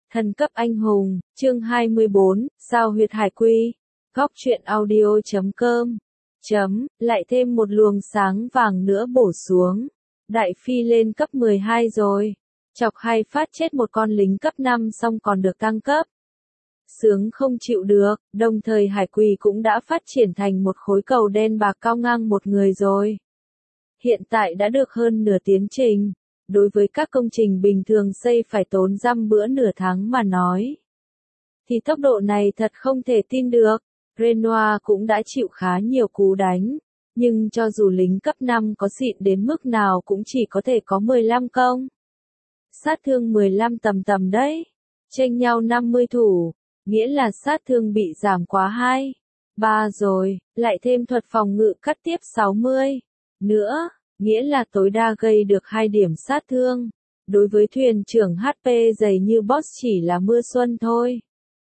Thần cấp anh hùng, chương 24, sao huyệt hải quy. Góc truyện audio.com. Lại thêm một luồng sáng vàng nữa bổ xuống. Đại phi lên cấp 12 rồi. Chọc hay phát chết một con lính cấp 5 xong còn được tăng cấp. Sướng không chịu được, đồng thời hải quỳ cũng đã phát triển thành một khối cầu đen bạc cao ngang một người rồi. Hiện tại đã được hơn nửa tiến trình. Đối với các công trình bình thường xây phải tốn dăm bữa nửa tháng mà nói, thì tốc độ này thật không thể tin được. Renoir cũng đã chịu khá nhiều cú đánh, nhưng cho dù lính cấp 5 có xịn đến mức nào cũng chỉ có thể có 15 công. Sát thương 15 tầm tầm đấy, chênh nhau 50 thủ, nghĩa là sát thương bị giảm quá 2, 3 rồi, lại thêm thuật phòng ngự cắt tiếp 60 nữa. Nghĩa là tối đa gây được 2 điểm sát thương. Đối với thuyền trưởng HP dày như boss chỉ là mưa xuân thôi.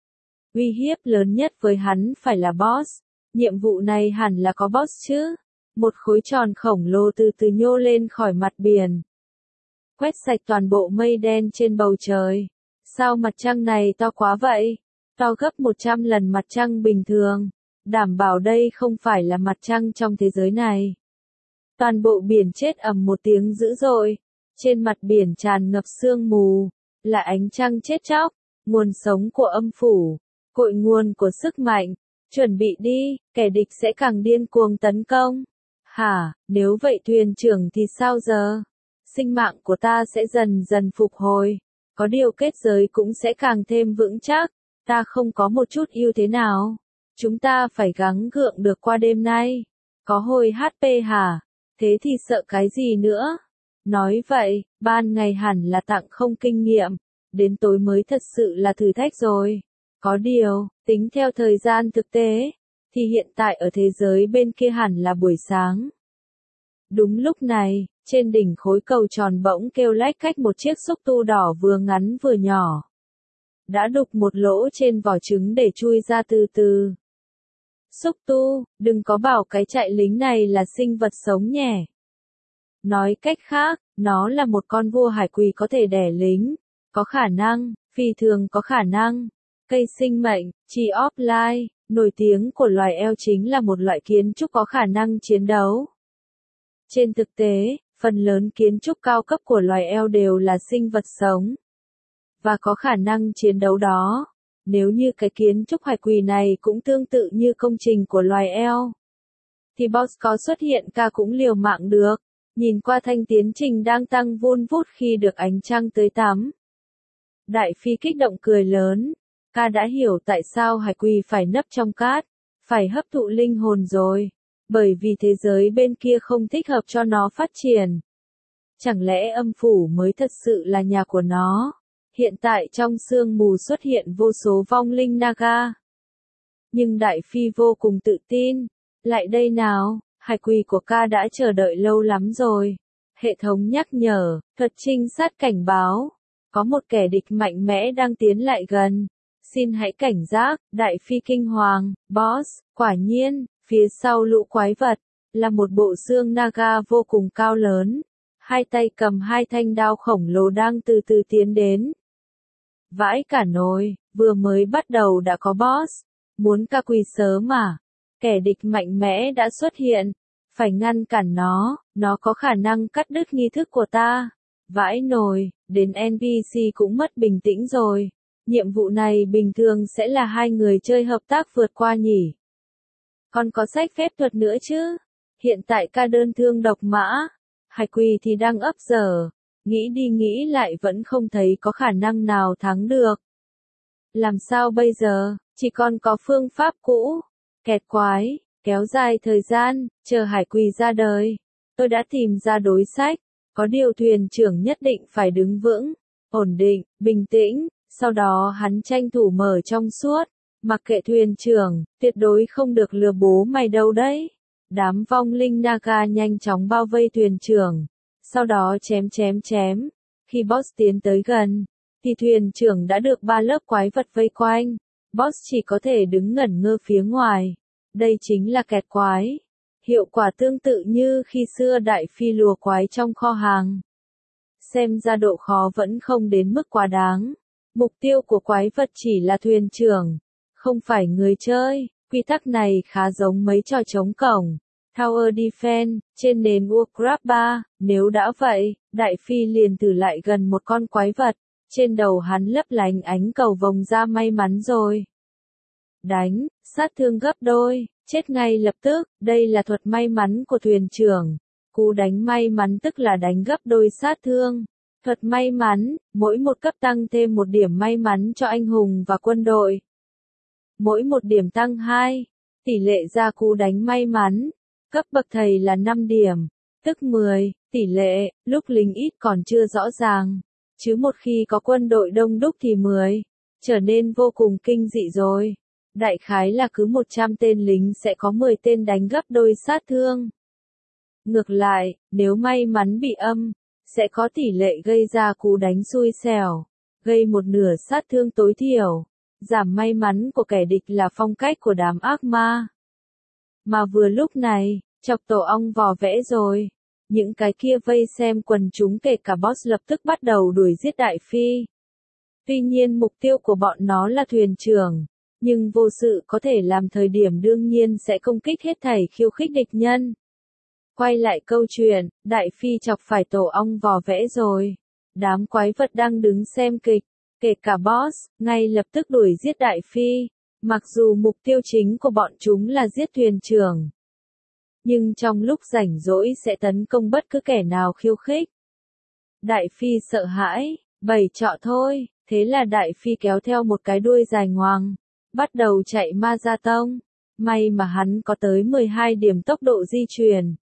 Uy hiếp lớn nhất với hắn phải là boss. Nhiệm vụ này hẳn là có boss chứ. Một khối tròn khổng lồ từ từ nhô lên khỏi mặt biển. Quét sạch toàn bộ mây đen trên bầu trời. Sao mặt trăng này to quá vậy? To gấp 100 lần mặt trăng bình thường. Đảm bảo đây không phải là mặt trăng trong thế giới này. Toàn bộ biển chết ầm một tiếng dữ dội, trên mặt biển tràn ngập sương mù, là ánh trăng chết chóc, nguồn sống của âm phủ, cội nguồn của sức mạnh. Chuẩn bị đi, kẻ địch sẽ càng điên cuồng tấn công. Hả, nếu vậy thuyền trưởng thì sao giờ? Sinh mạng của ta sẽ dần dần phục hồi, có điều kết giới cũng sẽ càng thêm vững chắc, ta không có một chút ưu thế nào. Chúng ta phải gắng gượng được qua đêm nay. Có hồi HP hả? Thế thì sợ cái gì nữa? Nói vậy, ban ngày hẳn là tặng không kinh nghiệm, đến tối mới thật sự là thử thách rồi. Có điều, tính theo thời gian thực tế, thì hiện tại ở thế giới bên kia hẳn là buổi sáng. Đúng lúc này, trên đỉnh khối cầu tròn bỗng kêu lách cách một chiếc xúc tu đỏ vừa ngắn vừa nhỏ. Đã đục một lỗ trên vỏ trứng để chui ra từ từ. Xúc tu, đừng có bảo cái trại lính này là sinh vật sống nhỉ. Nói cách khác, nó là một con vua hải quỳ có thể đẻ lính. Có khả năng, phi thường có khả năng. Cây sinh mệnh, tree of life, nổi tiếng của loài eo chính là một loại kiến trúc có khả năng chiến đấu. Trên thực tế, phần lớn kiến trúc cao cấp của loài eo đều là sinh vật sống. Và có khả năng chiến đấu đó. Nếu như cái kiến trúc hải quỳ này cũng tương tự như công trình của loài eo, thì boss có xuất hiện ca cũng liều mạng được. Nhìn qua thanh tiến trình đang tăng vun vút khi được ánh trăng tưới tắm. Đại phi kích động cười lớn. Ca đã hiểu tại sao hải quỳ phải nấp trong cát, phải hấp thụ linh hồn rồi. Bởi vì thế giới bên kia không thích hợp cho nó phát triển. Chẳng lẽ âm phủ mới thật sự là nhà của nó? Hiện tại trong sương mù xuất hiện vô số vong linh Naga. Nhưng Đại Phi vô cùng tự tin. Lại đây nào, hải quỳ của ca đã chờ đợi lâu lắm rồi. Hệ thống nhắc nhở, thuật trinh sát cảnh báo. Có một kẻ địch mạnh mẽ đang tiến lại gần. Xin hãy cảnh giác, Đại Phi kinh hoàng, boss. Quả nhiên, phía sau lũ quái vật, là một bộ xương Naga vô cùng cao lớn. Hai tay cầm hai thanh đao khổng lồ đang từ từ tiến đến. Vãi cả nồi, vừa mới bắt đầu đã có boss. Muốn ca quỳ sớm mà. Kẻ địch mạnh mẽ đã xuất hiện. Phải ngăn cản nó có khả năng cắt đứt nghi thức của ta. Vãi nồi, đến NPC cũng mất bình tĩnh rồi. Nhiệm vụ này bình thường sẽ là hai người chơi hợp tác vượt qua nhỉ. Còn có sách phép thuật nữa chứ. Hiện tại ca đơn thương độc mã. Hải quỳ thì đang ấp dở. Nghĩ đi nghĩ lại vẫn không thấy có khả năng nào thắng được. Làm sao bây giờ, chỉ còn có phương pháp cũ. Kẹt quái, kéo dài thời gian, chờ hải quỳ ra đời. Tôi đã tìm ra đối sách. Có điều thuyền trưởng nhất định phải đứng vững, ổn định, bình tĩnh. Sau đó hắn tranh thủ mở trong suốt. Mặc kệ thuyền trưởng, tuyệt đối không được lừa bố mày đâu đấy. Đám vong linh Naga nhanh chóng bao vây thuyền trưởng. Sau đó chém. Khi boss tiến tới gần, thì thuyền trưởng đã được 3 lớp quái vật vây quanh. Boss chỉ có thể đứng ngẩn ngơ phía ngoài. Đây chính là kẹt quái. Hiệu quả tương tự như khi xưa Đại Phi lùa quái trong kho hàng. Xem ra độ khó vẫn không đến mức quá đáng. Mục tiêu của quái vật chỉ là thuyền trưởng, không phải người chơi. Quy tắc này khá giống mấy trò chống cổng, Tower Defense, trên nền Warcraft 3, nếu đã vậy, Đại Phi liền thử lại gần một con quái vật, trên đầu hắn lấp lánh ánh cầu vồng ra may mắn rồi. Đánh, sát thương gấp đôi, chết ngay lập tức, đây là thuật may mắn của thuyền trưởng. Cú đánh may mắn tức là đánh gấp đôi sát thương. Thuật may mắn, mỗi một cấp tăng thêm một điểm may mắn cho anh hùng và quân đội. Mỗi một điểm tăng 2, tỷ lệ ra cú đánh may mắn. Cấp bậc thầy là 5 điểm, tức 10, tỷ lệ, lúc lính ít còn chưa rõ ràng. Chứ một khi có quân đội đông đúc thì 10, trở nên vô cùng kinh dị rồi. Đại khái là cứ 100 tên lính sẽ có 10 tên đánh gấp đôi sát thương. Ngược lại, nếu may mắn bị âm, sẽ có tỷ lệ gây ra cú đánh xui xẻo, gây một nửa sát thương tối thiểu. Giảm may mắn của kẻ địch là phong cách của đám ác ma. Mà vừa lúc này, chọc tổ ong vò vẽ rồi. Những cái kia vây xem quần chúng kể cả boss lập tức bắt đầu đuổi giết Đại Phi. Tuy nhiên mục tiêu của bọn nó là thuyền trưởng, nhưng vô sự có thể làm thời điểm đương nhiên sẽ công kích hết thảy khiêu khích địch nhân. Quay lại câu chuyện, Đại Phi chọc phải tổ ong vò vẽ rồi. Đám quái vật đang đứng xem kịch, kể cả boss, ngay lập tức đuổi giết Đại Phi. Mặc dù mục tiêu chính của bọn chúng là giết thuyền trưởng, nhưng trong lúc rảnh rỗi sẽ tấn công bất cứ kẻ nào khiêu khích. Đại Phi sợ hãi, bày trọ thôi, thế là Đại Phi kéo theo một cái đuôi dài ngoằng, bắt đầu chạy ma ra tông. May mà hắn có tới 12 điểm tốc độ di chuyển.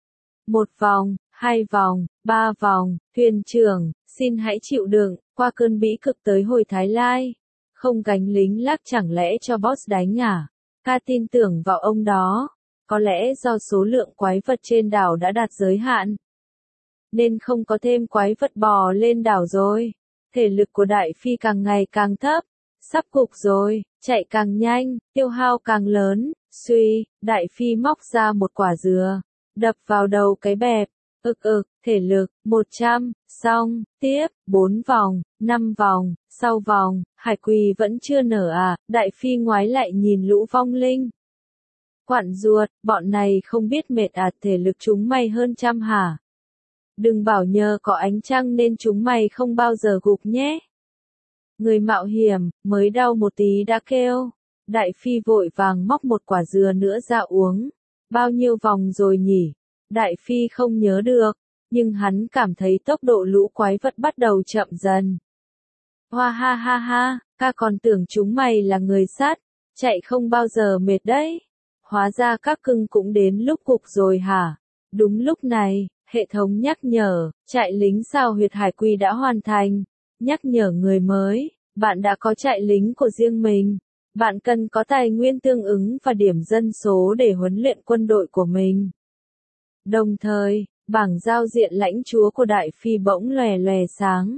1 vòng, 2 vòng, 3 vòng, thuyền trưởng, xin hãy chịu đựng, qua cơn bĩ cực tới hồi Thái Lai. Không gánh lính lác chẳng lẽ cho boss đánh à? Ca tin tưởng vào ông đó. Có lẽ do số lượng quái vật trên đảo đã đạt giới hạn, nên không có thêm quái vật bò lên đảo rồi. Thể lực của Đại Phi càng ngày càng thấp, sắp gục rồi, chạy càng nhanh, tiêu hao càng lớn. Suy, Đại Phi móc ra một quả dừa, đập vào đầu cái bẹp. Thể lực, 100, xong, tiếp, 4 vòng, 5 vòng, sau vòng, hải quỳ vẫn chưa nở à, Đại Phi ngoái lại nhìn lũ vong linh. Quặn ruột, bọn này không biết mệt à, thể lực chúng mày hơn trăm hả? Đừng bảo nhờ có ánh trăng nên chúng mày không bao giờ gục nhé. Người mạo hiểm, mới đau một tí đã kêu. Đại Phi vội vàng móc một quả dừa nữa ra uống. Bao nhiêu vòng rồi nhỉ? Đại Phi không nhớ được, nhưng hắn cảm thấy tốc độ lũ quái vật bắt đầu chậm dần. Hoa ha ha ha, ca còn tưởng chúng mày là người sát, chạy không bao giờ mệt đấy. Hóa ra các cưng cũng đến lúc gục rồi hả? Đúng lúc này, hệ thống nhắc nhở, trại lính sao huyệt hải quy đã hoàn thành. Nhắc nhở người mới, bạn đã có trại lính của riêng mình. Bạn cần có tài nguyên tương ứng và điểm dân số để huấn luyện quân đội của mình. Đồng thời, bảng giao diện lãnh chúa của Đại Phi bỗng lòe lòe sáng.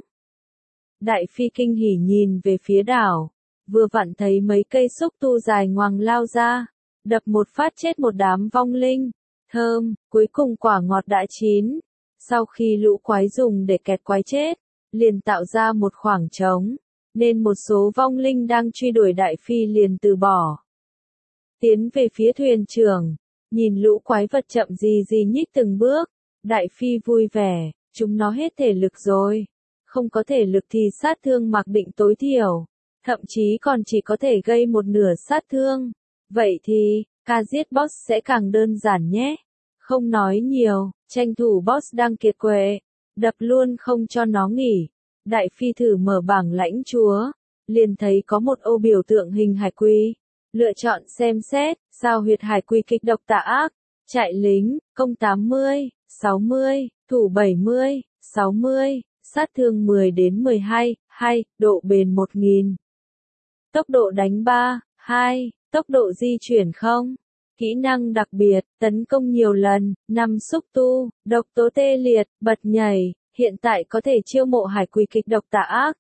Đại Phi kinh hỉ nhìn về phía đảo, vừa vặn thấy mấy cây xúc tu dài ngoằng lao ra, đập một phát chết một đám vong linh. Thơm, cuối cùng quả ngọt đã chín. Sau khi lũ quái dùng để kẹt quái chết, liền tạo ra một khoảng trống, nên một số vong linh đang truy đuổi Đại Phi liền từ bỏ. Tiến về phía thuyền trưởng, nhìn lũ quái vật chậm gì nhích từng bước, Đại Phi vui vẻ, chúng nó hết thể lực rồi. Không có thể lực thì sát thương mặc định tối thiểu, thậm chí còn chỉ có thể gây một nửa sát thương. Vậy thì, ca giết boss sẽ càng đơn giản nhé. Không nói nhiều, tranh thủ boss đang kiệt quệ, đập luôn không cho nó nghỉ. Đại Phi thử mở bảng lãnh chúa, liền thấy có một ô biểu tượng hình hải quy. Lựa chọn xem xét, sao huyệt hải quy kịch độc tà ác, trại lính, công 80, 60, thủ 70, 60, sát thương 10 đến 12, 2, độ bền 1000. Tốc độ đánh 3, 2, tốc độ di chuyển 0. Kỹ năng đặc biệt, tấn công nhiều lần, 5 xúc tu, độc tố tê liệt, bật nhảy, hiện tại có thể chiêu mộ hải quỷ kịch độc tà ác.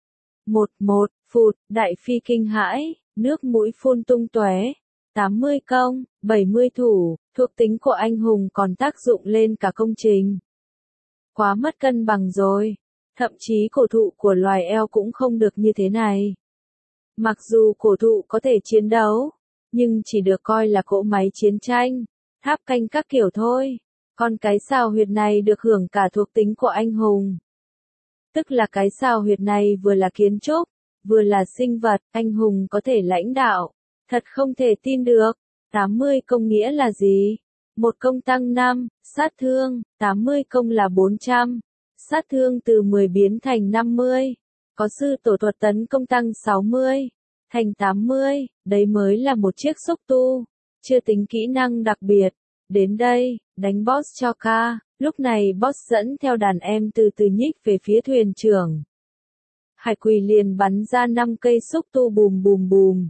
11, phụt, Đại Phi kinh hãi, nước mũi phun tung tóe. 80 công, 70 thủ, thuộc tính của anh hùng còn tác dụng lên cả công trình. Quá mất cân bằng rồi. Thậm chí cổ thụ của loài eo cũng không được như thế này. Mặc dù cổ thụ có thể chiến đấu, nhưng chỉ được coi là cỗ máy chiến tranh, tháp canh các kiểu thôi. Còn cái sao huyệt này được hưởng cả thuộc tính của anh hùng. Tức là cái sao huyệt này vừa là kiến trúc, vừa là sinh vật, anh hùng có thể lãnh đạo. Thật không thể tin được. 80 công nghĩa là gì? Một công tăng 5, sát thương, 80 công là 400. Sát thương từ 10 biến thành 50. Có sư tổ thuật tấn công tăng 60, thành 80, đấy mới là một chiếc xúc tu. Chưa tính kỹ năng đặc biệt. Đến đây, đánh boss cho ca. Lúc này boss dẫn theo đàn em từ từ nhích về phía thuyền trưởng. Hải Quỳ liền bắn ra 5 cây xúc tu bùm bùm bùm.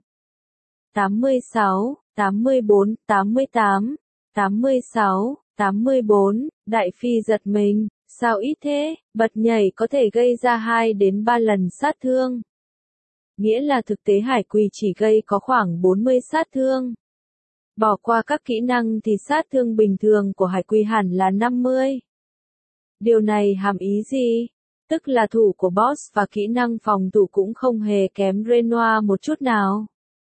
86, 84, 88, 86, 84, Đại Phi giật mình, sao ít thế, bật nhảy có thể gây ra 2 đến 3 lần sát thương. Nghĩa là thực tế Hải Quỳ chỉ gây có khoảng 40 sát thương. Bỏ qua các kỹ năng thì sát thương bình thường của Hải Quỳ hẳn là 50. Điều này hàm ý gì? Tức là thủ của boss và kỹ năng phòng thủ cũng không hề kém Renoir một chút nào.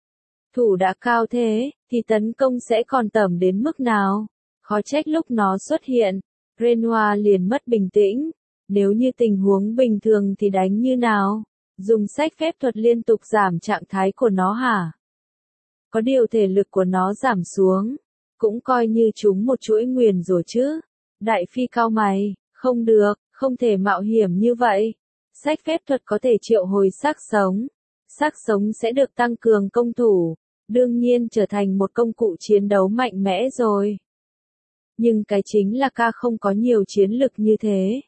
Thủ đã cao thế, thì tấn công sẽ còn tởm đến mức nào? Khó trách lúc nó xuất hiện, Renoir liền mất bình tĩnh. Nếu như tình huống bình thường thì đánh như nào? Dùng sách phép thuật liên tục giảm trạng thái của nó hả? Có điều thể lực của nó giảm xuống, cũng coi như chúng một chuỗi nguyền rồi chứ. Đại Phi cau mày, không được, không thể mạo hiểm như vậy. Sách phép thuật có thể triệu hồi xác sống. Xác sống sẽ được tăng cường công thủ, đương nhiên trở thành một công cụ chiến đấu mạnh mẽ rồi. Nhưng cái chính là ca không có nhiều chiến lực như thế.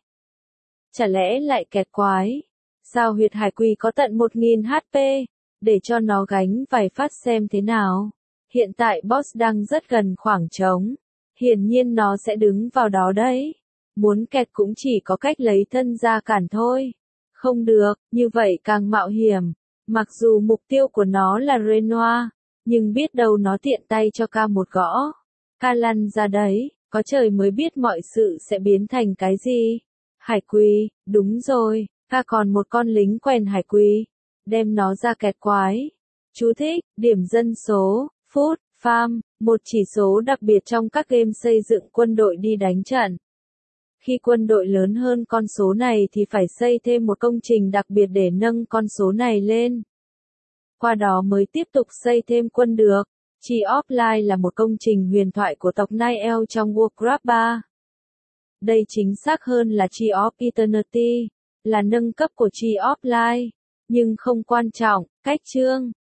Chả lẽ lại kẹt quái? Sao huyệt Hải Quỳ có tận 1000 HP? Để cho nó gánh vài phát xem thế nào. Hiện tại boss đang rất gần khoảng trống. Hiển nhiên nó sẽ đứng vào đó đấy. Muốn kẹt cũng chỉ có cách lấy thân ra cản thôi. Không được, như vậy càng mạo hiểm. Mặc dù mục tiêu của nó là Renoir, nhưng biết đâu nó tiện tay cho ca một gõ. Ca lăn ra đấy, có trời mới biết mọi sự sẽ biến thành cái gì. Hải Quỳ, đúng rồi, ca còn một con lính quèn Hải Quỳ. Đem nó ra kẹt quái. Chú thích, điểm dân số, food, farm, một chỉ số đặc biệt trong các game xây dựng quân đội đi đánh trận. Khi quân đội lớn hơn con số này thì phải xây thêm một công trình đặc biệt để nâng con số này lên. Qua đó mới tiếp tục xây thêm quân được. Tree of Life là một công trình huyền thoại của tộc Niel trong Warcraft 3. Đây chính xác hơn là Tree of Eternity, là nâng cấp của Tree of Life. Nhưng không quan trọng, cách chương.